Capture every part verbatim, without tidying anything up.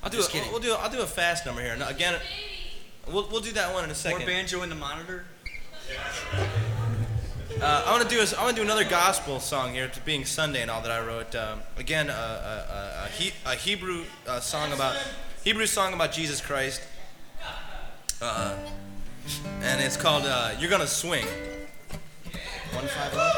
I'll do Just a, kidding. We'll do. I'll do a fast number here. No, again, we'll we'll do that one in a More second. banjo in the monitor. Uh, I want to do a, I want to do another gospel song here, to being Sunday and all that I wrote. Um, again, uh, a, a, a, he, a Hebrew uh, song about Hebrew song about Jesus Christ, uh, and it's called uh, "You're Gonna Swing." One five one.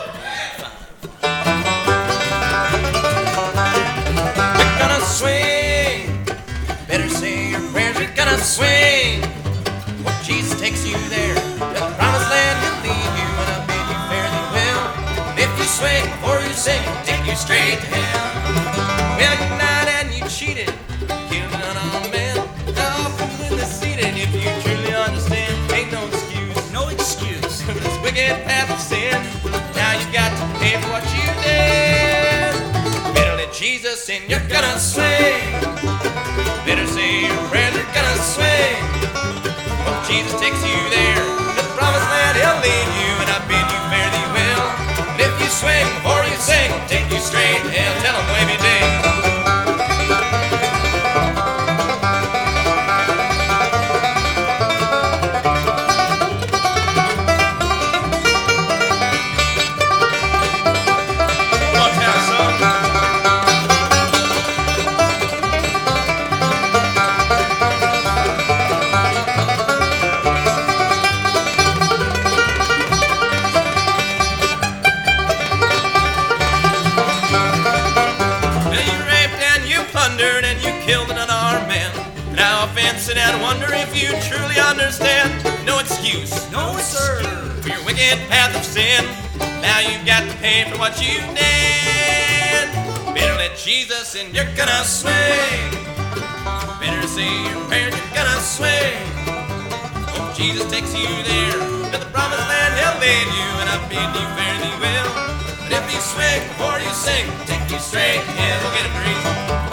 You're gonna swing. Better say your prayers. You're gonna swing. When Jesus takes you there, to the promised land he'll lead you, and I bid you fare thee well. If you swing before you sing, take you straight to hell. Well, you lied and you cheated, killed an unarmed man. Now win the seat, and if you truly understand, ain't no excuse, No excuse. for this wicked path of sin. Now you got to pay for what you did. Better let Jesus in, you're gonna swing. Better say your prayers, you're gonna swing. When Jesus takes you there, to the promised land he'll lead you, and I bid you fare thee well. And if you swing before you sing, take you straight to hell. Tell him wavy day. And you killed an unarmed man. Now offense and wonder if you truly understand. No excuse, No, sir. for your wicked path of sin. Now you've got to pay for what you did. Better let Jesus in, you're gonna swing. Better say your prayers, you're gonna swing. When Jesus takes you there, to the promised land he'll lead you, and I bid you fare thee well. But if you swing before you sing, take you straight in. We'll get him greased.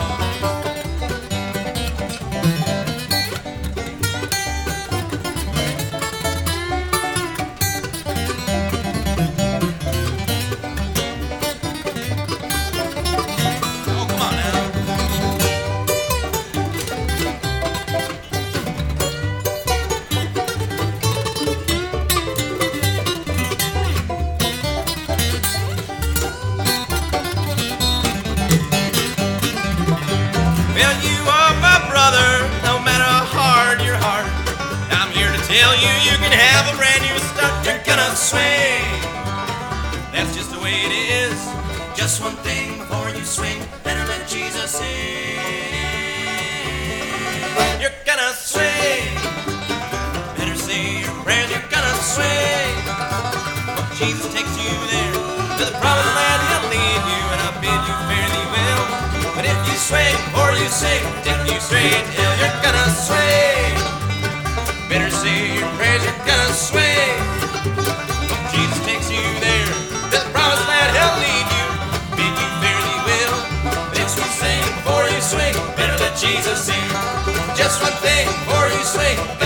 Well, you are my brother, no matter how hard your heart. I'm here to tell you, you can have a brand new start. You're gonna swing. That's just the way it is. Just one thing before you swing, better let Jesus in. You're gonna swing. Better say your prayers, you're gonna swing. When Jesus takes you there, to the promised land he'll lead you, and I bid you fare thee well. But if you swing or you sing, take you straight to hell. You're gonna swing. Better say your prayers, you're gonna swing. When Jesus takes you there, to the promised land he'll lead you, bid you fare thee well. But if you sing before you swing, better let Jesus in. Just one thing before you swing.